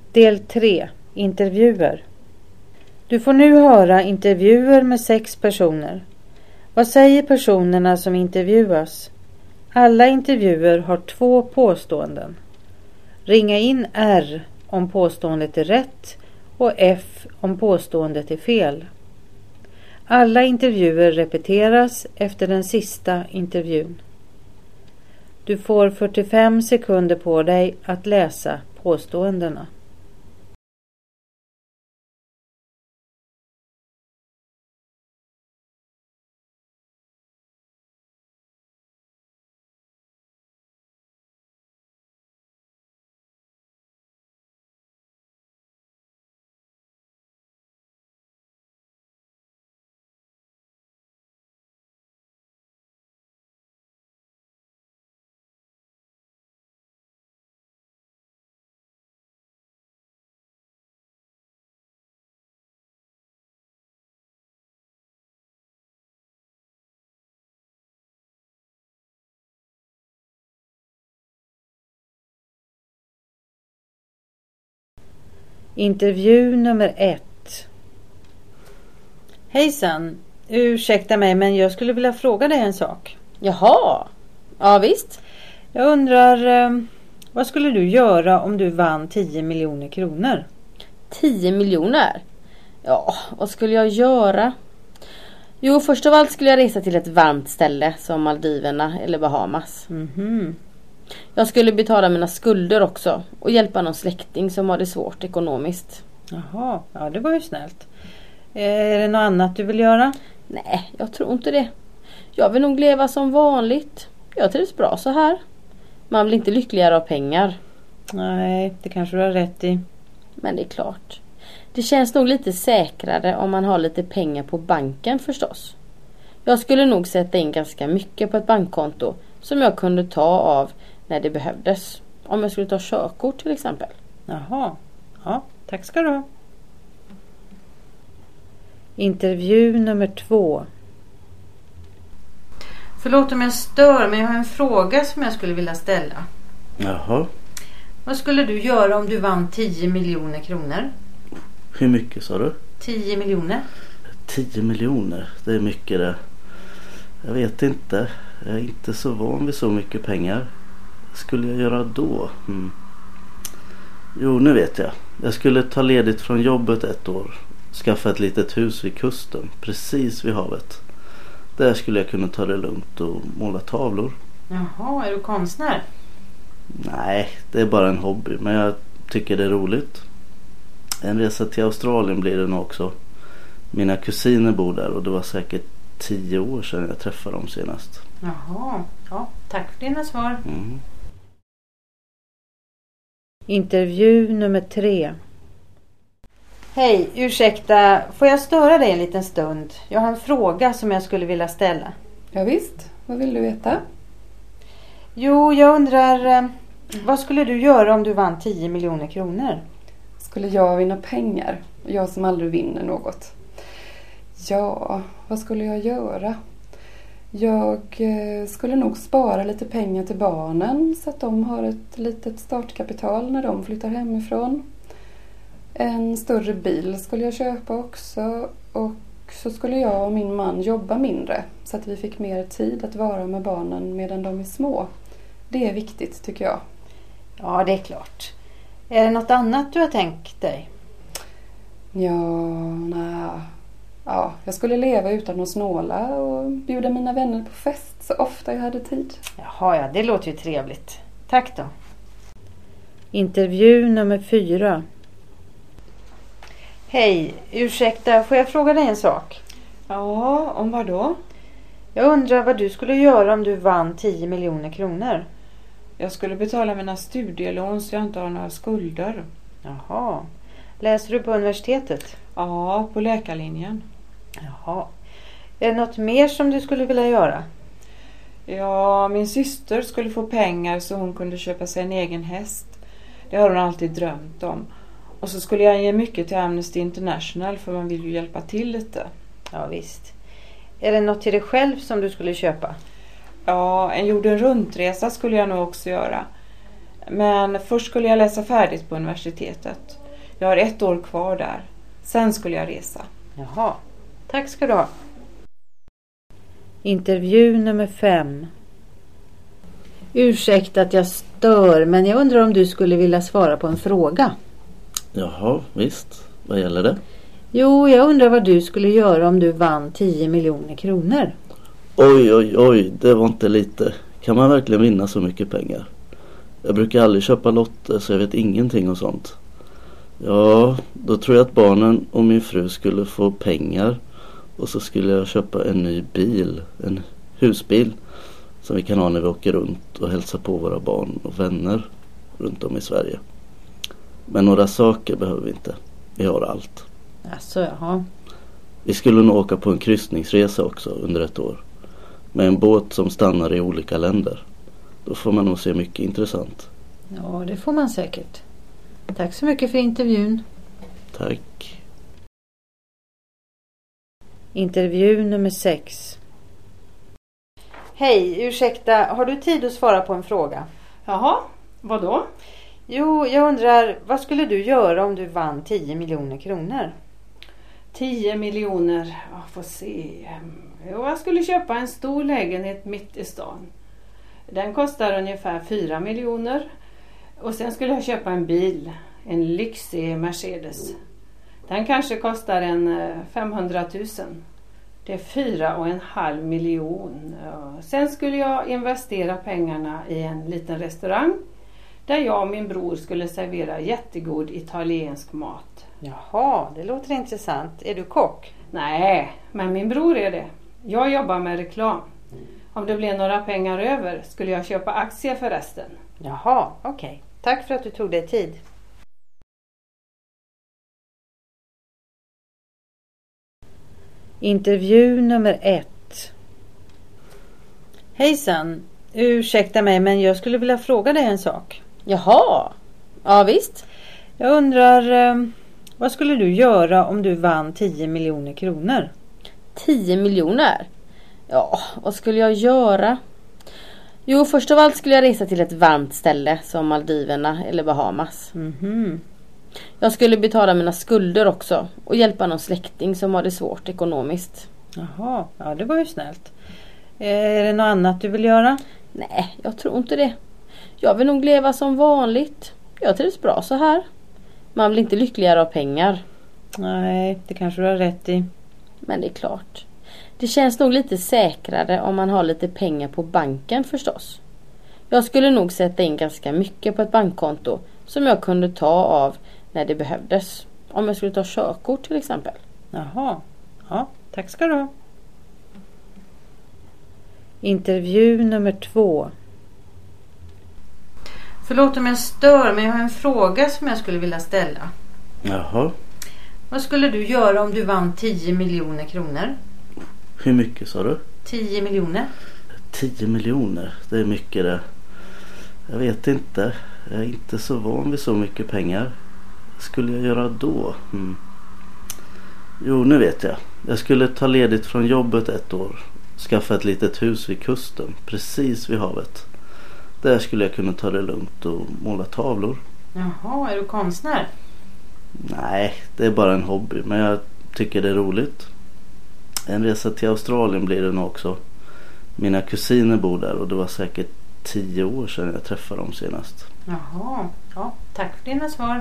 Del 3. Intervjuer. Du får nu höra intervjuer med 6 personer. Vad säger personerna som intervjuas? Alla intervjuer har 2 påståenden. Ringa in R om påståendet är rätt och F om påståendet är fel. Alla intervjuer repeteras efter den sista intervjun. Du får 45 sekunder på dig att läsa påståendena. Intervju nummer 1. Hejsan, ursäkta mig men jag skulle vilja fråga dig en sak. Jaha, ja visst. Jag undrar, vad skulle du göra om du vann 10 miljoner kronor? 10 miljoner? Ja, vad skulle jag göra? Jo, först av allt skulle jag resa till ett varmt ställe som Maldiverna eller Bahamas. Jag skulle betala mina skulder också och hjälpa någon släkting som har det svårt ekonomiskt. Jaha, ja det var ju snällt. Är det något annat du vill göra? Nej, jag tror inte det. Jag vill nog leva som vanligt. Jag trivs bra så här. Man blir inte lyckligare av pengar. Nej, det kanske du har rätt i. Men det är klart. Det känns nog lite säkrare om man har lite pengar på banken förstås. Jag skulle nog sätta in ganska mycket på ett bankkonto som jag kunde ta av när det behövdes. Om jag skulle ta körkort till exempel. Jaha, ja, tack ska du ha. Intervju nummer 2. Förlåt om jag stör, men jag har en fråga som jag skulle vilja ställa. Jaha. Vad skulle du göra om du vann 10 miljoner kronor? Hur mycket sa du? 10 miljoner. 10 miljoner, det är mycket det. Jag vet inte. Jag är inte så van vid så mycket pengar. Vad skulle jag göra då? Jo, nu vet jag. Jag skulle ta ledigt från jobbet 1 år. Skaffa ett litet hus vid kusten. Precis vid havet. Där skulle jag kunna ta det lugnt och måla tavlor. Jaha, är du konstnär? Nej, det är bara en hobby. Men jag tycker det är roligt. En resa till Australien blir det nog också. Mina kusiner bor där och det var säkert 10 år sedan jag träffade dem senast. Jaha, ja, tack för dina svar. Intervju nummer 3. Hej, ursäkta, får jag störa dig en liten stund? Jag har en fråga som jag skulle vilja ställa. Ja visst, vad vill du veta? Jo, jag undrar, vad skulle du göra om du vann 10 miljoner kronor? Skulle jag vinna pengar? Jag som aldrig vinner något. Ja, vad skulle jag göra? Jag skulle nog spara lite pengar till barnen så att de har ett litet startkapital när de flyttar hemifrån. En större bil skulle jag köpa också och så skulle jag och min man jobba mindre så att vi fick mer tid att vara med barnen medan de är små. Det är viktigt tycker jag. Ja, det är klart. Är det något annat du har tänkt dig? Ja, jag skulle leva utan att snåla och bjuda mina vänner på fest så ofta jag hade tid. Jaha, ja, det låter ju trevligt. Tack då. Intervju nummer 4. Hej, ursäkta, får jag fråga dig en sak? Ja, om vad då? Jag undrar vad du skulle göra om du vann 10 miljoner kronor. Jag skulle betala mina studielån så jag inte har några skulder. Jaha. Läser du på universitetet? Ja, på läkarlinjen. Jaha. Är det något mer som du skulle vilja göra? Ja, min syster skulle få pengar så hon kunde köpa sig en egen häst. Det har hon alltid drömt om. Och så skulle jag ge mycket till Amnesty International för man vill ju hjälpa till lite. Ja visst. Är det något till dig själv som du skulle köpa? Ja, en jorden runtresa skulle jag nog också göra. Men först skulle jag läsa färdigt på universitetet. Jag har 1 år kvar där. Sen skulle jag resa. Jaha, tack ska du ha. Intervju nummer 5. Ursäkta att jag stör, men jag undrar om du skulle vilja svara på en fråga. Jaha, visst. Vad gäller det? Jo, jag undrar vad du skulle göra om du vann 10 miljoner kronor. Oj, det var inte lite. Kan man verkligen vinna så mycket pengar? Jag brukar aldrig köpa lotter så jag vet ingenting om sånt. Ja, då tror jag att barnen och min fru skulle få pengar. Och så skulle jag köpa en ny bil, en husbil. Som vi kan ha när vi åker runt och hälsar på våra barn och vänner runt om i Sverige. Men några saker behöver vi inte. Vi har allt. Alltså, jaha. Vi skulle nog åka på en kryssningsresa också under 1 år. Med en båt som stannar i olika länder. Då får man nog se mycket intressant. Ja, det får man säkert. Tack så mycket för intervjun. Tack. Intervju nummer 6. Hej, ursäkta, har du tid att svara på en fråga? Jaha, vad då? Jo, jag undrar, vad skulle du göra om du vann 10 miljoner kronor? 10 miljoner, får se. Jo, jag skulle köpa en stor lägenhet mitt i stan. Den kostar ungefär 4 miljoner. Och sen skulle jag köpa en bil, en lyxig Mercedes. Den kanske kostar en 500 000. Det är 4,5 miljoner. Sen skulle jag investera pengarna i en liten restaurang. Där jag och min bror skulle servera jättegod italiensk mat. Jaha, det låter intressant. Är du kock? Nej, men min bror är det. Jag jobbar med reklam. Om det blir några pengar över skulle jag köpa aktier för resten. Jaha, okej. Tack för att du tog dig tid. Intervju nummer 1. Hejsan, ursäkta mig men jag skulle vilja fråga dig en sak. Jaha, ja visst. Jag undrar, vad skulle du göra om du vann 10 miljoner kronor? 10 miljoner? Ja, vad skulle jag göra? Jo, först av allt skulle jag resa till ett varmt ställe som Maldiverna eller Bahamas. Jag skulle betala mina skulder också och hjälpa någon släkting som har det svårt ekonomiskt. Jaha, ja det var ju snällt. Är det något annat du vill göra? Nej, jag tror inte det. Jag vill nog leva som vanligt. Jag trivs bra så här. Man blir inte lyckligare av pengar. Nej, det kanske du har rätt i. Men det är klart. Det känns nog lite säkrare om man har lite pengar på banken förstås. Jag skulle nog sätta in ganska mycket på ett bankkonto som jag kunde ta av när det behövdes. Om jag skulle ta körkort till exempel. Jaha, ja, tack ska du ha. Intervju nummer 2. Förlåt om jag stör, men jag har en fråga som jag skulle vilja ställa. Jaha. Vad skulle du göra om du vann 10 miljoner kronor? Hur mycket sa du? 10 miljoner. 10 miljoner, det är mycket det. Jag vet inte. Jag är inte så van vid så mycket pengar. Vad skulle jag göra då? Jo, nu vet jag. Jag skulle ta ledigt från jobbet 1 år. Skaffa ett litet hus vid kusten. Precis vid havet. Där skulle jag kunna ta det lugnt och måla tavlor. Jaha, är du konstnär? Nej, det är bara en hobby. Men jag tycker det är roligt. En resa till Australien blir det nog också. Mina kusiner bor där och det var säkert 10 år sedan jag träffade dem senast. Jaha, ja, tack för dina svar.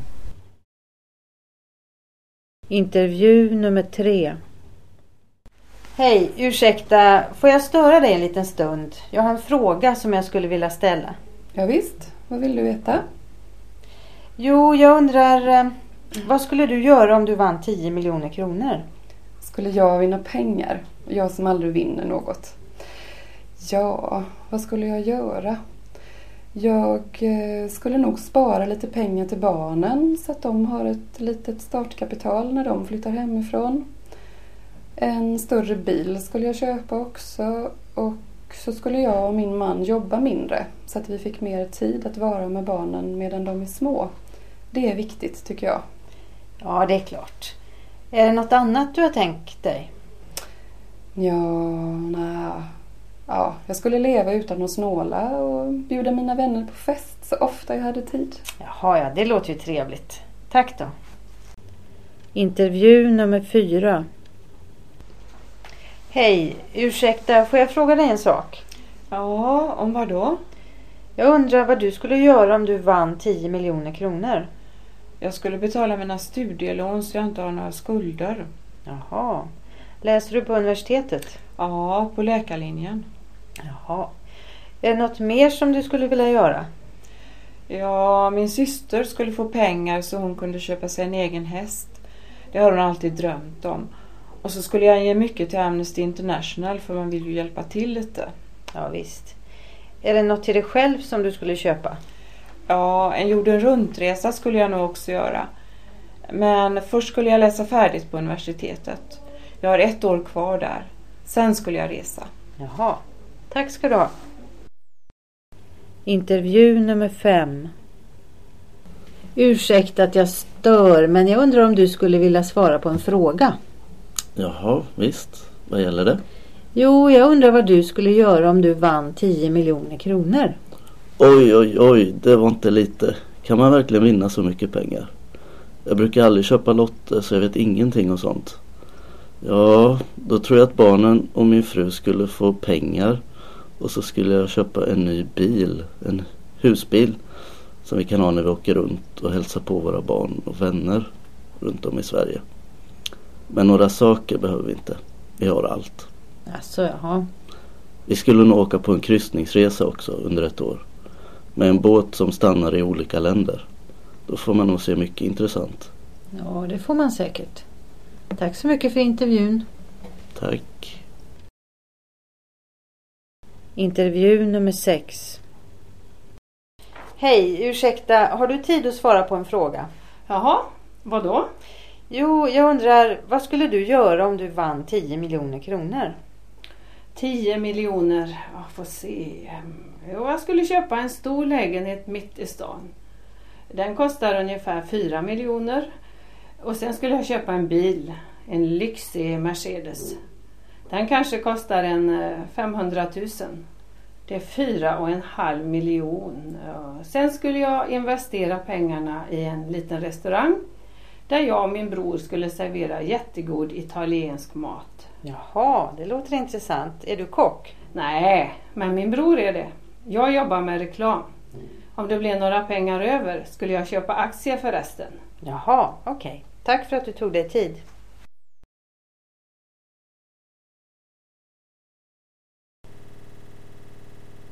Intervju nummer 3. Hej, ursäkta, får jag störa dig en liten stund? Jag har en fråga som jag skulle vilja ställa. Ja visst, vad vill du veta? Jo, jag undrar, vad skulle du göra om du vann 10 miljoner kronor? Skulle jag vinna pengar? Jag som aldrig vinner något. Ja, vad skulle jag göra? Jag skulle nog spara lite pengar till barnen så att de har ett litet startkapital när de flyttar hemifrån. En större bil skulle jag köpa också och så skulle jag och min man jobba mindre så att vi fick mer tid att vara med barnen medan de är små. Det är viktigt tycker jag. Ja, det är klart. Är det något annat du har tänkt dig? Ja, nej. Ja, jag skulle leva utan att snåla och bjuda mina vänner på fest så ofta jag hade tid. Jaha, ja, det låter ju trevligt. Tack då. Intervju nummer 4. Hej, ursäkta, får jag fråga dig en sak? Ja, om vad då? Jag undrar vad du skulle göra om du vann 10 miljoner kronor. Jag skulle betala mina studielån så jag inte har några skulder. Jaha. Läser du på universitetet? Ja, på läkarlinjen. Jaha. Är det något mer som du skulle vilja göra? Ja, min syster skulle få pengar så hon kunde köpa sig en egen häst. Det har hon alltid drömt om. Och så skulle jag ge mycket till Amnesty International för man vill ju hjälpa till lite. Ja, visst. Är det något till dig själv som du skulle köpa? Ja, en jorden runtresa skulle jag nog också göra. Men först skulle jag läsa färdigt på universitetet. Jag har 1 år kvar där. Sen skulle jag resa. Jaha, tack ska du ha. Intervju nummer 5. Ursäkta att jag stör, men jag undrar om du skulle vilja svara på en fråga. Jaha, visst. Vad gäller det? Jo, jag undrar vad du skulle göra om du vann 10 miljoner kronor. Oj, det var inte lite. Kan man verkligen vinna så mycket pengar? Jag brukar aldrig köpa lotter så jag vet ingenting om sånt. Ja, då tror jag att barnen och min fru skulle få pengar. Och så skulle jag köpa en ny bil, en husbil. Som vi kan ha när vi åker runt och hälsar på våra barn och vänner runt om i Sverige. Men några saker behöver vi inte. Vi har allt. Alltså, jaha. Vi skulle nog åka på en kryssningsresa också under 1 år. Med en båt som stannar i olika länder. Då får man nog se mycket intressant. Ja, det får man säkert. Tack så mycket för intervjun. Tack. Intervju nummer 6. Hej, ursäkta, har du tid att svara på en fråga? Jaha, vad då? Jo, jag undrar, vad skulle du göra om du vann 10 miljoner kronor? 10 miljoner, jag får se. Jo, jag skulle köpa en stor lägenhet mitt i stan. Den kostar ungefär 4 miljoner. Och sen skulle jag köpa en bil, en lyxig Mercedes. Den kanske kostar en 500 000. Det är 4,5 miljoner. Sen skulle jag investera pengarna i en liten restaurang. Där jag och min bror skulle servera jättegod italiensk mat. Jaha, det låter intressant. Är du kock? Nej, men min bror är det. Jag jobbar med reklam. Om det blir några pengar över skulle jag köpa aktier för resten. Jaha, okej. Tack för att du tog dig tid.